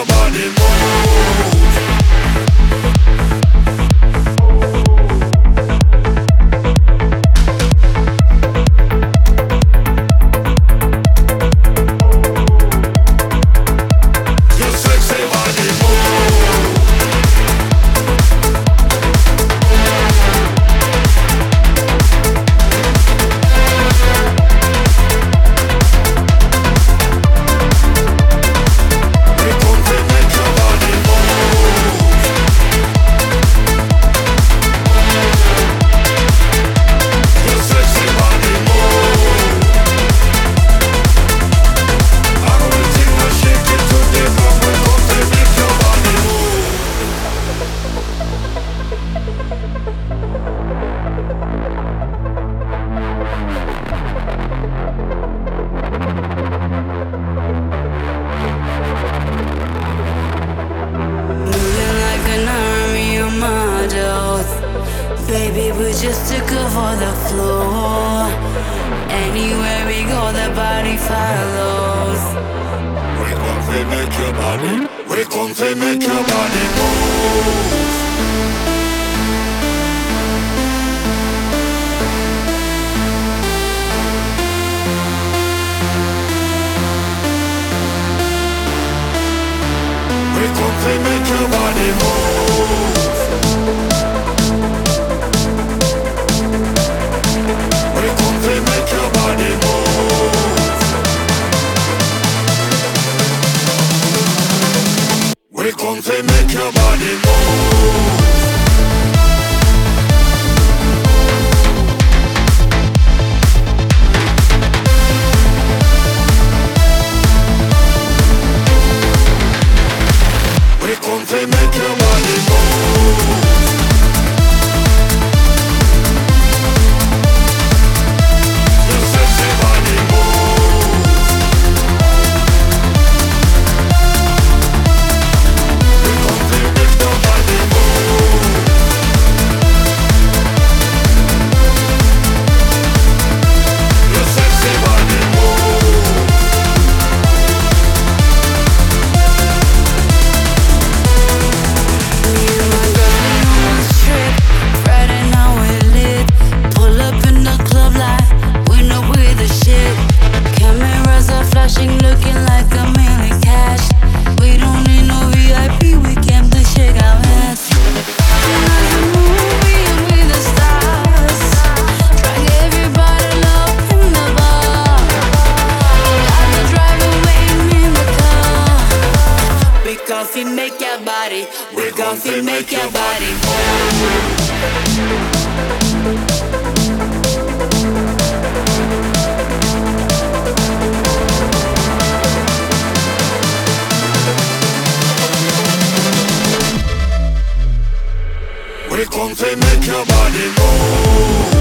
your body move. Your sexy body move. Baby, we just took over the floor. Anywhere we go, the body follows. We come to make your body. We come to make your body move. We come to make your body move. We come to make your body move. We come to make your body move. We come to make your body move. Your sexy body move. We come to make your body move. Your sexy body move. Friday night we lit. Pull up in the club like we know we're the shit. Cameras are flashing, looking like a million cash. We don't need no VIP, we came to shake our hands. Tonight's a movie and we the stars. Drag everybody low in the bar. Got the driver waiting in the car. We gon' fi make your body. We gon' fi make your body move. We come to make your body move.